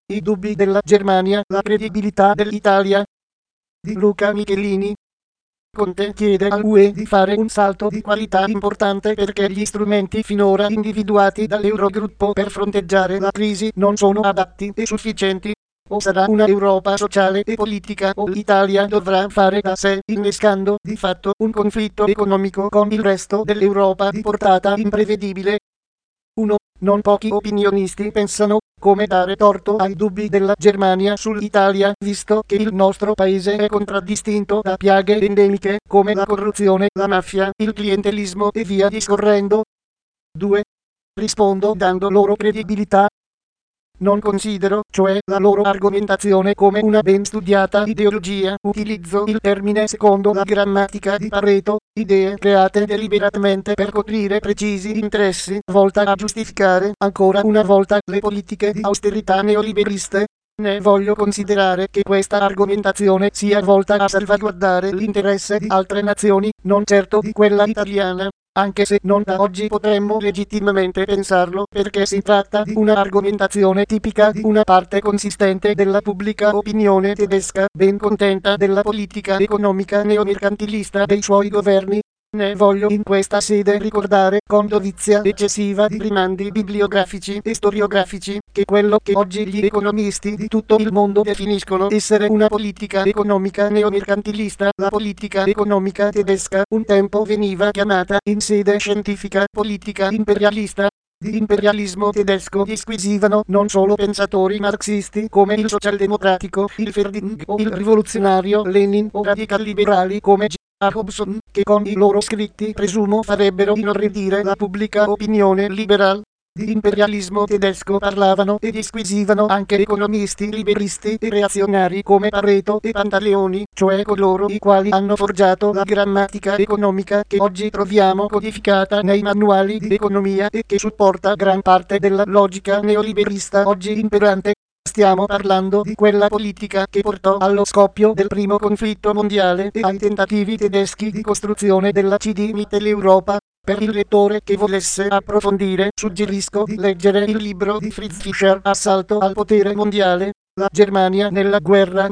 I dubbi della Germania, la credibilità dell'Italia. Di Luca Michelini. Conte chiede all'UE di fare un salto di qualità importante perché gli strumenti finora individuati dall'Eurogruppo per fronteggiare la crisi non sono adatti e sufficienti. O sarà una Europa sociale e politica o l'Italia dovrà fare da sé, innescando di fatto un conflitto economico con il resto dell'Europa di portata imprevedibile. 1. Non pochi opinionisti pensano come dare torto ai dubbi della Germania sull'Italia, visto che il nostro paese è contraddistinto da piaghe endemiche come la corruzione, la mafia, il clientelismo e via discorrendo. 2. Rispondo dando loro credibilità. Non considero, cioè, la loro argomentazione come una ben studiata ideologia. Utilizzo il termine secondo la grammatica di Pareto, idee create deliberatamente per coprire precisi interessi, volta a giustificare, ancora una volta, le politiche di austerità neoliberiste. Ne voglio considerare che questa argomentazione sia volta a salvaguardare l'interesse di altre nazioni, non certo di quella italiana. Anche se non da oggi potremmo legittimamente pensarlo, perché si tratta di una argomentazione tipica di una parte consistente della pubblica opinione tedesca, ben contenta della politica economica neomercantilista dei suoi governi. Ne voglio in questa sede ricordare, con dovizia eccessiva di rimandi bibliografici e storiografici, che quello che oggi gli economisti di tutto il mondo definiscono essere una politica economica neomercantilista, la politica economica tedesca, un tempo veniva chiamata in sede scientifica politica imperialista. Di imperialismo tedesco disquisivano non solo pensatori marxisti come il socialdemocratico, il Ferdinand o il rivoluzionario Lenin o radical liberali come Jacobson, che con i loro scritti presumo farebbero inorridire la pubblica opinione liberal. Di imperialismo tedesco parlavano e disquisivano anche economisti liberisti e reazionari come Pareto e Pantaleoni, cioè coloro i quali hanno forgiato la grammatica economica che oggi troviamo codificata nei manuali di economia e che supporta gran parte della logica neoliberista oggi imperante. Stiamo parlando di quella politica che portò allo scoppio del primo conflitto mondiale e ai tentativi tedeschi di costruzione della CD Mitteleuropa. Per il lettore che volesse approfondire, suggerisco di leggere il libro di Fritz Fischer, Assalto al potere mondiale, la Germania nella guerra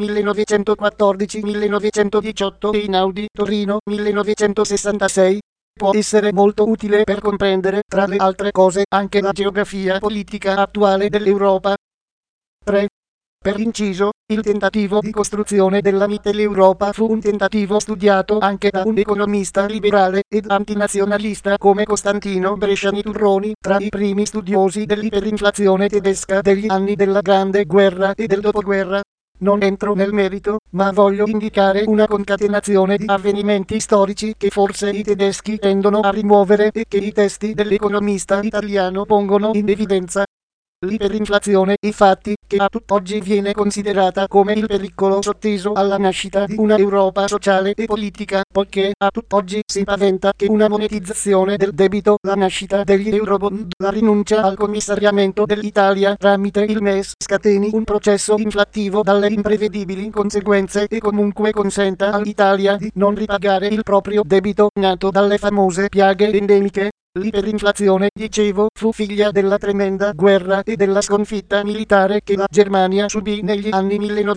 1914-1918 e Einaudi, Torino 1966. Può essere molto utile per comprendere, tra le altre cose, anche la geografia politica attuale dell'Europa. 3. Per inciso, il tentativo di costruzione della Mitteleuropa fu un tentativo studiato anche da un economista liberale ed antinazionalista come Costantino Bresciani Turroni, tra i primi studiosi dell'iperinflazione tedesca degli anni della Grande Guerra e del dopoguerra. Non entro nel merito, ma voglio indicare una concatenazione di avvenimenti storici che forse i tedeschi tendono a rimuovere e che i testi dell'economista italiano pongono in evidenza. L'iperinflazione, infatti, che a tutt'oggi viene considerata come il pericolo sotteso alla nascita di una Europa sociale e politica, poiché a tutt'oggi si paventa che una monetizzazione del debito, la nascita degli Eurobond, la rinuncia al commissariamento dell'Italia tramite il MES scateni un processo inflattivo dalle imprevedibili conseguenze e comunque consenta all'Italia di non ripagare il proprio debito nato dalle famose piaghe endemiche. L'iperinflazione, dicevo, fu figlia della tremenda guerra e della sconfitta militare che la Germania subì negli anni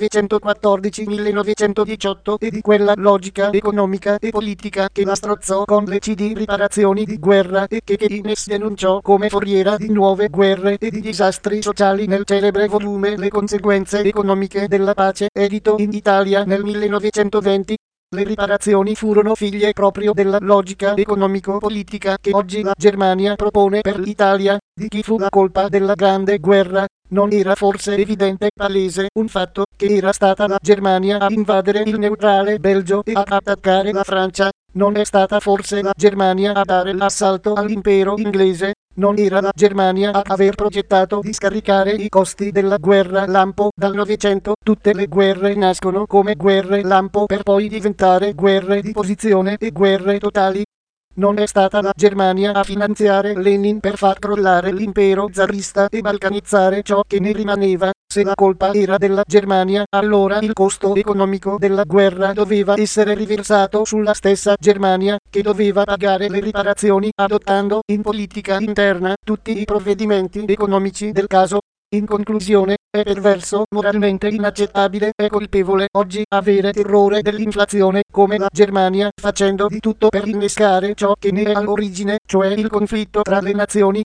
1914-1918 e di quella logica economica e politica che la strozzò con le CD riparazioni di guerra e che Keynes denunciò come foriera di nuove guerre e di disastri sociali nel celebre volume Le conseguenze economiche della pace, edito in Italia nel 1920. Le riparazioni furono figlie proprio della logica economico-politica che oggi la Germania propone per l'Italia. Di chi fu la colpa della Grande Guerra? Non era forse evidente, palese, un fatto, che era stata la Germania a invadere il neutrale Belgio e a attaccare la Francia? Non è stata forse la Germania a dare l'assalto all'impero inglese? Non era la Germania a aver progettato di scaricare i costi della guerra lampo dal Novecento? Tutte le guerre nascono come guerre lampo per poi diventare guerre di posizione e guerre totali. Non è stata la Germania a finanziare Lenin per far crollare l'impero zarista e balcanizzare ciò che ne rimaneva. Se la colpa era della Germania, allora il costo economico della guerra doveva essere riversato sulla stessa Germania, che doveva pagare le riparazioni adottando in politica interna tutti i provvedimenti economici del caso. In conclusione, è perverso, moralmente inaccettabile e colpevole oggi avere terrore dell'inflazione come la Germania, facendo di tutto per innescare ciò che ne è all'origine, cioè il conflitto tra le nazioni.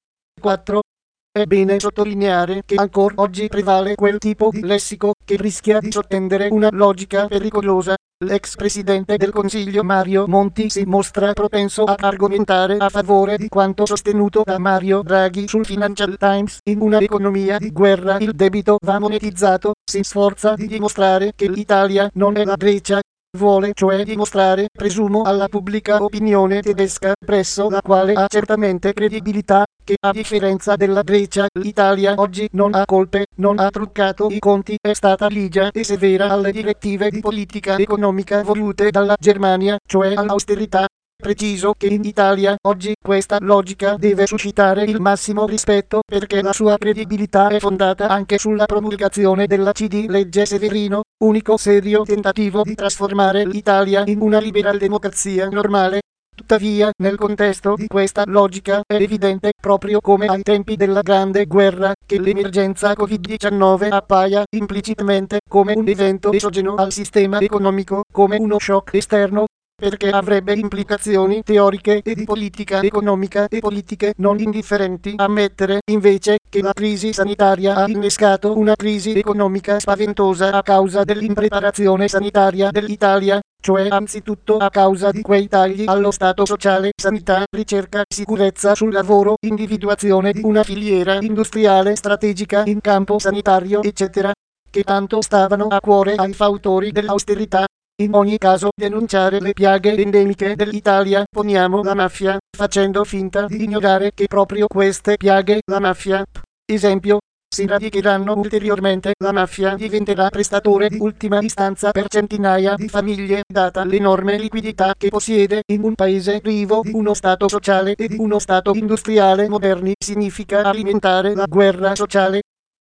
4. È bene sottolineare che ancora oggi prevale quel tipo di lessico che rischia di sottendere una logica pericolosa. L'ex presidente del Consiglio Mario Monti si mostra propenso ad argomentare a favore di quanto sostenuto da Mario Draghi sul Financial Times. In una economia di guerra il debito va monetizzato, si sforza di dimostrare che l'Italia non è la Grecia. Vuole cioè dimostrare, presumo, alla pubblica opinione tedesca, presso la quale ha certamente credibilità, che a differenza della Grecia, l'Italia oggi non ha colpe, non ha truccato i conti, è stata ligia e severa alle direttive di politica economica volute dalla Germania, cioè all'austerità. Preciso che in Italia oggi questa logica deve suscitare il massimo rispetto perché la sua credibilità è fondata anche sulla promulgazione della CD Legge Severino, unico serio tentativo di trasformare l'Italia in una liberal democrazia normale. Tuttavia, nel contesto di questa logica è evidente, proprio come ai tempi della Grande Guerra, che l'emergenza Covid-19 appaia implicitamente come un evento esogeno al sistema economico, come uno shock esterno, perché avrebbe implicazioni teoriche e di politica economica e politiche non indifferenti. Ammettere, invece, che la crisi sanitaria ha innescato una crisi economica spaventosa a causa dell'impreparazione sanitaria dell'Italia, cioè anzitutto a causa di quei tagli allo Stato sociale, sanità, ricerca, sicurezza sul lavoro, individuazione di una filiera industriale strategica in campo sanitario, eccetera, che tanto stavano a cuore ai fautori dell'austerità. In ogni caso, denunciare le piaghe endemiche dell'Italia, poniamo la mafia, facendo finta di ignorare che proprio queste piaghe, la mafia, esempio, si radicheranno ulteriormente, la mafia diventerà prestatore di ultima istanza per centinaia di famiglie, data l'enorme liquidità che possiede in un paese privo di uno Stato sociale e di uno Stato industriale moderni, significa alimentare la guerra sociale.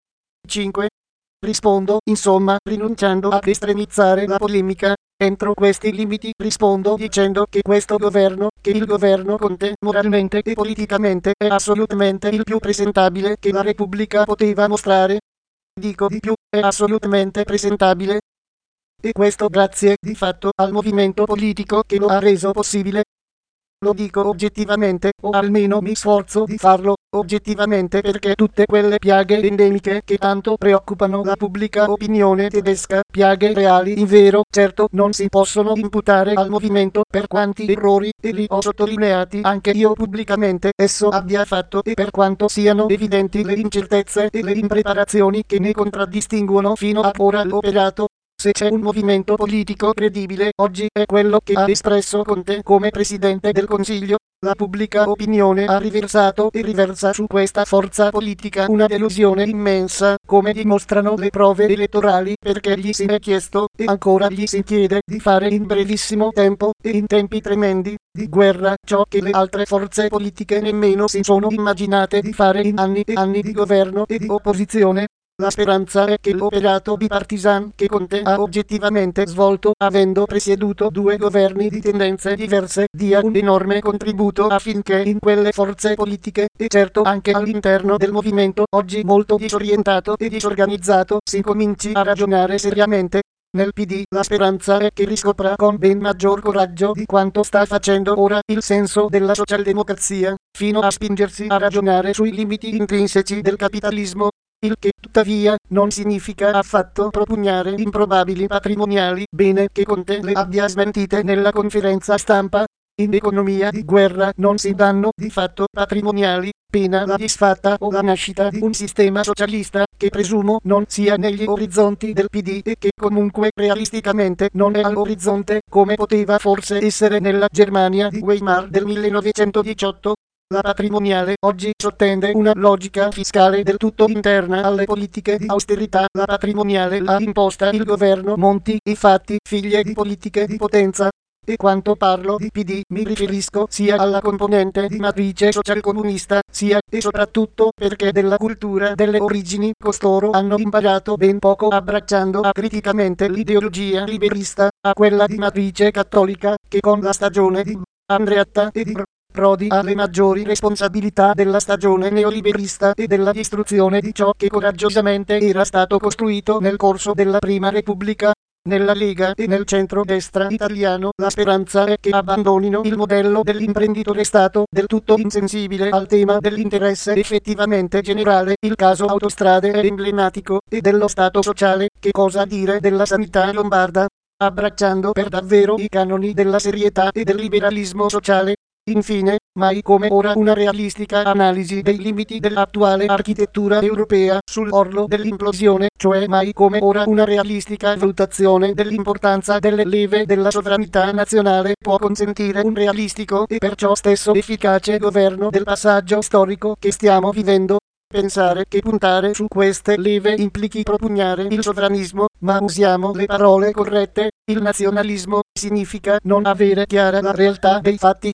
5. Rispondo, insomma, rinunciando ad estremizzare la polemica. Entro questi limiti rispondo dicendo che questo governo, che il governo Conte, moralmente e politicamente è assolutamente il più presentabile che la Repubblica poteva mostrare. Dico di più, è assolutamente presentabile. E questo grazie, di fatto, al movimento politico che lo ha reso possibile. Lo dico oggettivamente, o almeno mi sforzo di farlo oggettivamente perché tutte quelle piaghe endemiche che tanto preoccupano la pubblica opinione tedesca, piaghe reali invero, certo non si possono imputare al movimento per quanti errori, e li ho sottolineati anche io pubblicamente, esso abbia fatto e per quanto siano evidenti le incertezze e le impreparazioni che ne contraddistinguono fino ad ora l'operato. Se c'è un movimento politico credibile oggi è quello che ha espresso Conte come Presidente del Consiglio. La pubblica opinione ha riversato e riversa su questa forza politica una delusione immensa, come dimostrano le prove elettorali, perché gli si è chiesto, e ancora gli si chiede, di fare in brevissimo tempo, e in tempi tremendi, di guerra, ciò che le altre forze politiche nemmeno si sono immaginate di fare in anni e anni di governo e di opposizione. La speranza è che l'operato bipartisan che Conte ha oggettivamente svolto, avendo presieduto due governi di tendenze diverse, dia un enorme contributo affinché in quelle forze politiche, e certo anche all'interno del movimento oggi molto disorientato e disorganizzato, si cominci a ragionare seriamente. Nel PD la speranza è che riscopra con ben maggior coraggio di quanto sta facendo ora il senso della socialdemocrazia, fino a spingersi a ragionare sui limiti intrinseci del capitalismo. Il che, tuttavia, non significa affatto propugnare improbabili patrimoniali, bene che Conte le abbia smentite nella conferenza stampa. In economia di guerra non si danno di fatto patrimoniali, pena la disfatta o la nascita di un sistema socialista, che presumo non sia negli orizzonti del PD e che comunque realisticamente non è all'orizzonte, come poteva forse essere nella Germania di Weimar del 1918. La patrimoniale oggi sottende una logica fiscale del tutto interna alle politiche di austerità. La patrimoniale l'ha imposta il governo Monti, infatti, figlie di politiche di potenza. E quando parlo di PD mi riferisco sia alla componente di matrice socialcomunista, sia e soprattutto perché della cultura delle origini costoro hanno imparato ben poco abbracciando acriticamente l'ideologia liberista, a quella di matrice cattolica, che con la stagione di Andreatta e di Prodi ha le maggiori responsabilità della stagione neoliberista e della distruzione di ciò che coraggiosamente era stato costruito nel corso della Prima Repubblica. Nella Lega e nel centro-destra italiano la speranza è che abbandonino il modello dell'imprenditore stato del tutto insensibile al tema dell'interesse effettivamente generale. Il caso Autostrade è emblematico, e dello Stato sociale, che cosa dire della sanità lombarda? Abbracciando per davvero i canoni della serietà e del liberalismo sociale. Infine, mai come ora una realistica analisi dei limiti dell'attuale architettura europea sull'orlo dell'implosione, cioè mai come ora una realistica valutazione dell'importanza delle leve della sovranità nazionale può consentire un realistico e perciò stesso efficace governo del passaggio storico che stiamo vivendo. Pensare che puntare su queste leve implichi propugnare il sovranismo, ma usiamo le parole corrette, il nazionalismo significa non avere chiara la realtà dei fatti.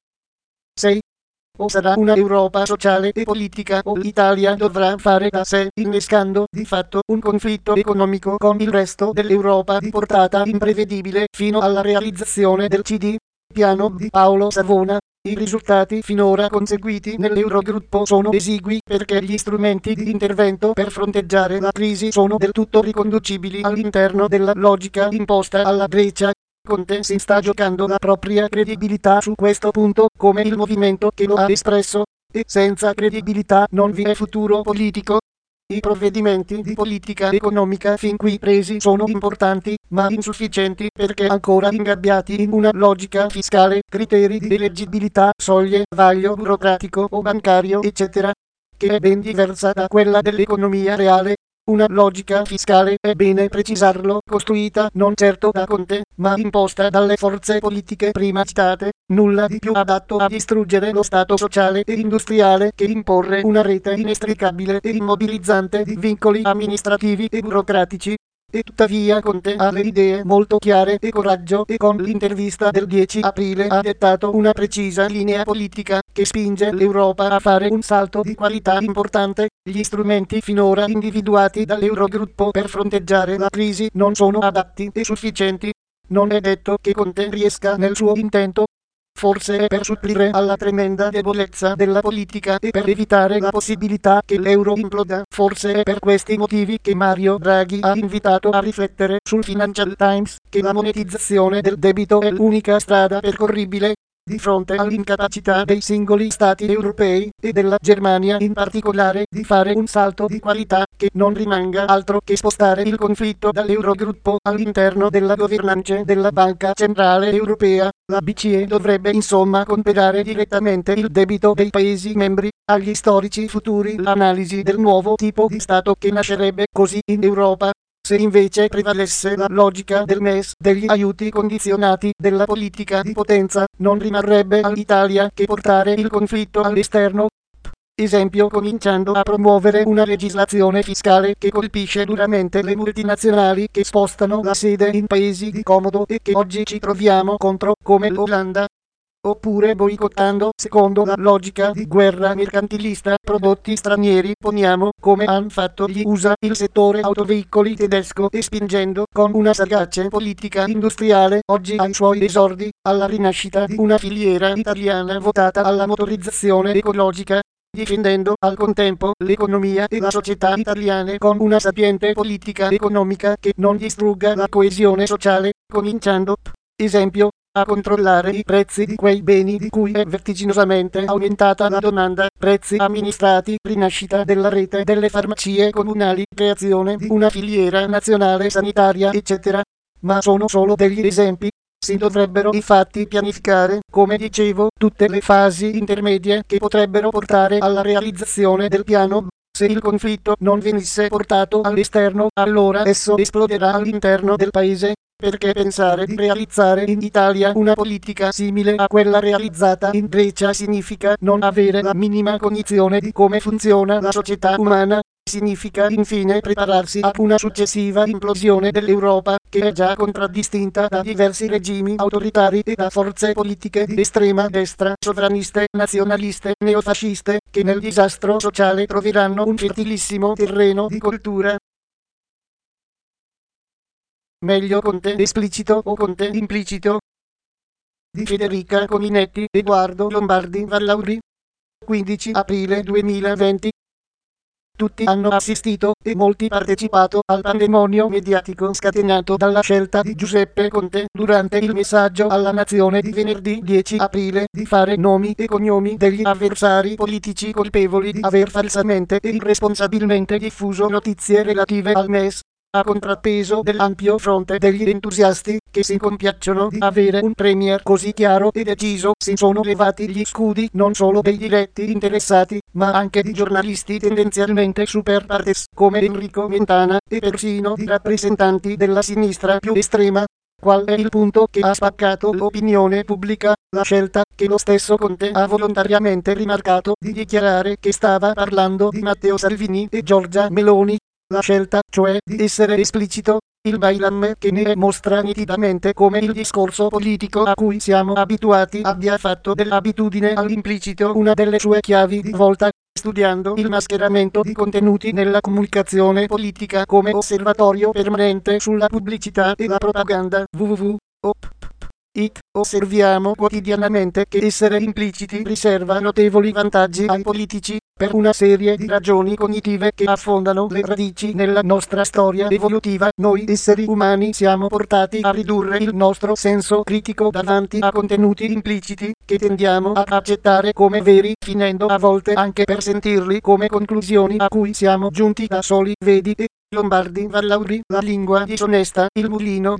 6. O sarà una Europa sociale e politica o l'Italia dovrà fare da sé, innescando di fatto un conflitto economico con il resto dell'Europa di portata imprevedibile fino alla realizzazione del CD. Piano di Paolo Savona. I risultati finora conseguiti nell'Eurogruppo sono esigui perché gli strumenti di intervento per fronteggiare la crisi sono del tutto riconducibili all'interno della logica imposta alla Grecia. Conte si sta giocando la propria credibilità su questo punto, come il movimento che lo ha espresso, e senza credibilità non vi è futuro politico. I provvedimenti di politica economica fin qui presi sono importanti, ma insufficienti perché ancora ingabbiati in una logica fiscale, criteri di eleggibilità, soglie, vaglio burocratico o bancario, eccetera, che è ben diversa da quella dell'economia reale. Una logica fiscale, è bene precisarlo, costruita non certo da Conte, ma imposta dalle forze politiche prima citate, nulla di più adatto a distruggere lo Stato sociale e industriale che imporre una rete inestricabile e immobilizzante di vincoli amministrativi e burocratici. E tuttavia Conte ha le idee molto chiare e coraggio, e con l'intervista del 10 aprile ha dettato una precisa linea politica che spinge l'Europa a fare un salto di qualità importante. Gli strumenti finora individuati dall'Eurogruppo per fronteggiare la crisi non sono adatti e sufficienti. Non è detto che Conte riesca nel suo intento. Forse è per supplire alla tremenda debolezza della politica e per evitare la possibilità che l'euro imploda. Forse è per questi motivi che Mario Draghi ha invitato a riflettere sul Financial Times che la monetizzazione del debito è l'unica strada percorribile. Di fronte all'incapacità dei singoli stati europei, e della Germania in particolare, di fare un salto di qualità, che non rimanga altro che spostare il conflitto dall'Eurogruppo all'interno della governance della Banca Centrale Europea, la BCE dovrebbe insomma comprare direttamente il debito dei Paesi membri. Agli storici futuri l'analisi del nuovo tipo di Stato che nascerebbe così in Europa. Se invece prevalesse la logica del MES, degli aiuti condizionati, della politica di potenza, non rimarrebbe all'Italia che portare il conflitto all'esterno. Esempio, cominciando a promuovere una legislazione fiscale che colpisce duramente le multinazionali che spostano la sede in paesi di comodo e che oggi ci troviamo contro, come l'Olanda. Oppure boicottando, secondo la logica di guerra mercantilista, prodotti stranieri, poniamo, come han fatto gli USA, il settore autoveicoli tedesco, e spingendo con una sagace politica industriale oggi ai suoi esordi alla rinascita di una filiera italiana votata alla motorizzazione ecologica, difendendo al contempo l'economia e la società italiane con una sapiente politica economica che non distrugga la coesione sociale, cominciando, esempio, a controllare i prezzi di quei beni di cui è vertiginosamente aumentata la domanda, prezzi amministrati, rinascita della rete delle farmacie comunali, creazione di una filiera nazionale sanitaria, eccetera. Ma sono solo degli esempi. Si dovrebbero infatti pianificare, come dicevo, tutte le fasi intermedie che potrebbero portare alla realizzazione del piano. Se il conflitto non venisse portato all'esterno, allora esso esploderà all'interno del paese. Perché pensare di realizzare in Italia una politica simile a quella realizzata in Grecia significa non avere la minima cognizione di come funziona la società umana. Significa infine prepararsi a una successiva implosione dell'Europa, che è già contraddistinta da diversi regimi autoritari e da forze politiche di estrema destra, sovraniste, nazionaliste, neofasciste, che nel disastro sociale troveranno un fertilissimo terreno di coltura. Meglio Conte esplicito o Conte implicito. di Federica Cominetti, Edoardo Lombardi Vallauri. 15 aprile 2020. Tutti hanno assistito, e molti partecipato, al pandemonio mediatico scatenato dalla scelta di Giuseppe Conte, durante il messaggio alla nazione di venerdì 10 aprile, di fare nomi e cognomi degli avversari politici colpevoli di aver falsamente e irresponsabilmente diffuso notizie relative al MES, a contrappeso dell'ampio fronte degli entusiasti, che si compiacciono di avere un premier così chiaro e deciso. Si sono levati gli scudi non solo dei diretti interessati, ma anche di giornalisti tendenzialmente super partes, come Enrico Mentana, e persino di rappresentanti della sinistra più estrema. Qual è il punto che ha spaccato l'opinione pubblica? La scelta, che lo stesso Conte ha volontariamente rimarcato, di dichiarare che stava parlando di Matteo Salvini e Giorgia Meloni. La scelta, cioè, di essere esplicito. Il Bailam, che ne mostra nitidamente come il discorso politico a cui siamo abituati abbia fatto dell'abitudine all'implicito una delle sue chiavi di volta, studiando il mascheramento di contenuti nella comunicazione politica come osservatorio permanente sulla pubblicità e la propaganda. www.op.it. Osserviamo quotidianamente che essere impliciti riserva notevoli vantaggi ai politici, per una serie di ragioni cognitive che affondano le radici nella nostra storia evolutiva. Noi esseri umani siamo portati a ridurre il nostro senso critico davanti a contenuti impliciti, che tendiamo ad accettare come veri, finendo a volte anche per sentirli come conclusioni a cui siamo giunti da soli. Vedi Lombardi Vallauri, La lingua disonesta, Il Mulino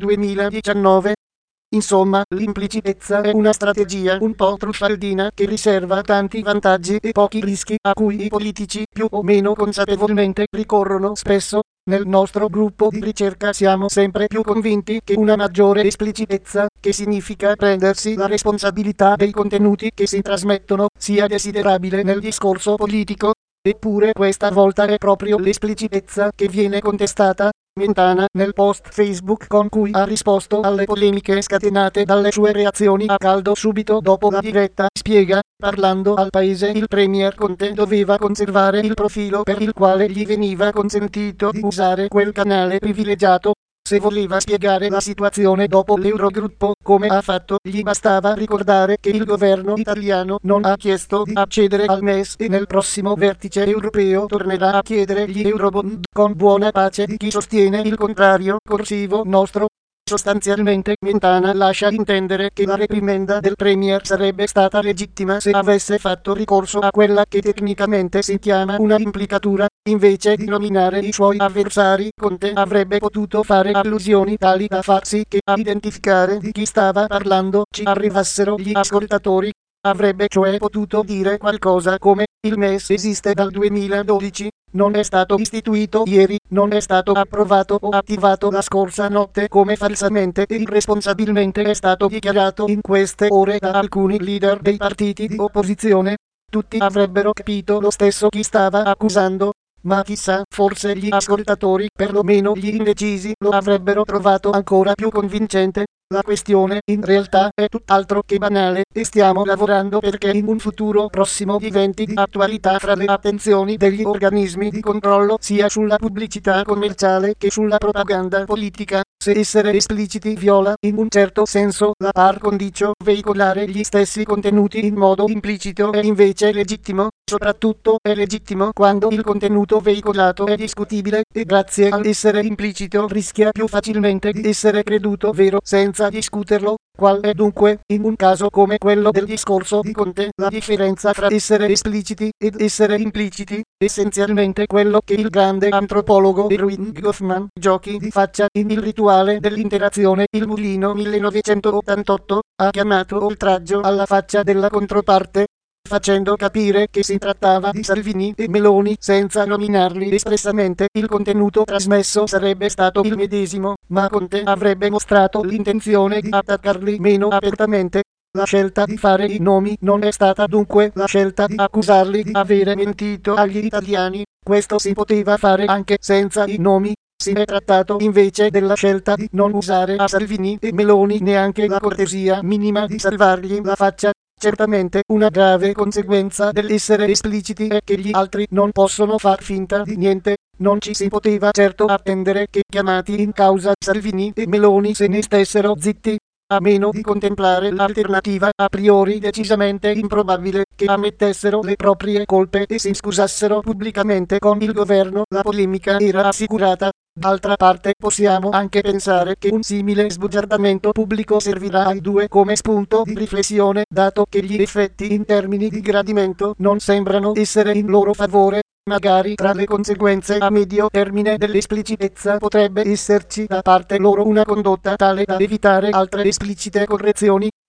2019. Insomma, l'implicitezza è una strategia un po' truffaldina che riserva tanti vantaggi e pochi rischi, a cui i politici più o meno consapevolmente ricorrono spesso. Nel nostro gruppo di ricerca siamo sempre più convinti che una maggiore esplicitezza, che significa prendersi la responsabilità dei contenuti che si trasmettono, sia desiderabile nel discorso politico. Eppure questa volta è proprio l'esplicitezza che viene contestata. Mentana, nel post Facebook con cui ha risposto alle polemiche scatenate dalle sue reazioni a caldo subito dopo la diretta, spiega: parlando al paese il premier Conte doveva conservare il profilo per il quale gli veniva consentito di usare quel canale privilegiato. Se voleva spiegare la situazione dopo l'Eurogruppo, come ha fatto, gli bastava ricordare che il governo italiano non ha chiesto di accedere al MES e nel prossimo vertice europeo tornerà a chiedere gli Eurobond, con buona pace di chi sostiene il contrario. Corsivo nostro. Sostanzialmente Mentana lascia intendere che la reprimenda del premier sarebbe stata legittima se avesse fatto ricorso a quella che tecnicamente si chiama una implicatura. Invece di nominare i suoi avversari, Conte avrebbe potuto fare allusioni tali da far sì che a identificare di chi stava parlando ci arrivassero gli ascoltatori. Avrebbe cioè potuto dire qualcosa come: il MES esiste dal 2012, non è stato istituito ieri, non è stato approvato o attivato la scorsa notte, come falsamente e irresponsabilmente è stato dichiarato in queste ore da alcuni leader dei partiti di opposizione. Tutti avrebbero capito lo stesso chi stava accusando. Ma chissà, forse gli ascoltatori, perlomeno gli indecisi, lo avrebbero trovato ancora più convincente. La questione, in realtà, è tutt'altro che banale, e stiamo lavorando perché in un futuro prossimo diventi di attualità fra le attenzioni degli organismi di controllo, sia sulla pubblicità commerciale che sulla propaganda politica. Se essere espliciti viola, in un certo senso, la par condicio, veicolare gli stessi contenuti in modo implicito è invece legittimo. Soprattutto è legittimo quando il contenuto veicolato è discutibile, e grazie all'essere implicito rischia più facilmente di essere creduto vero senza discuterlo. Qual è dunque, in un caso come quello del discorso di Conte, la differenza fra essere espliciti ed essere impliciti? Essenzialmente quello che il grande antropologo Erwin Goffman, giochi di faccia in Il rituale dell'interazione, Il Mulino 1988, ha chiamato oltraggio alla faccia della controparte, facendo capire che si trattava di Salvini e Meloni senza nominarli espressamente. Il contenuto trasmesso sarebbe stato il medesimo, ma Conte avrebbe mostrato l'intenzione di attaccarli meno apertamente. La scelta di fare i nomi non è stata dunque la scelta di accusarli di avere mentito agli italiani. Questo si poteva fare anche senza i nomi. Si è trattato invece della scelta di non usare a Salvini e Meloni neanche la cortesia minima di salvargli la faccia. Certamente una grave conseguenza dell'essere espliciti è che gli altri non possono far finta di niente. Non ci si poteva certo attendere che, chiamati in causa Salvini e Meloni, se ne stessero zitti. a meno di contemplare l'alternativa a priori decisamente improbabile che ammettessero le proprie colpe e si scusassero pubblicamente con il governo. La polemica era assicurata. D'altra parte possiamo anche pensare che un simile sbugiardamento pubblico servirà ai due come spunto di riflessione, dato che gli effetti in termini di gradimento non sembrano essere in loro favore. Magari tra le conseguenze a medio termine dell'esplicitezza potrebbe esserci da parte loro una condotta tale da evitare altre esplicite correzioni.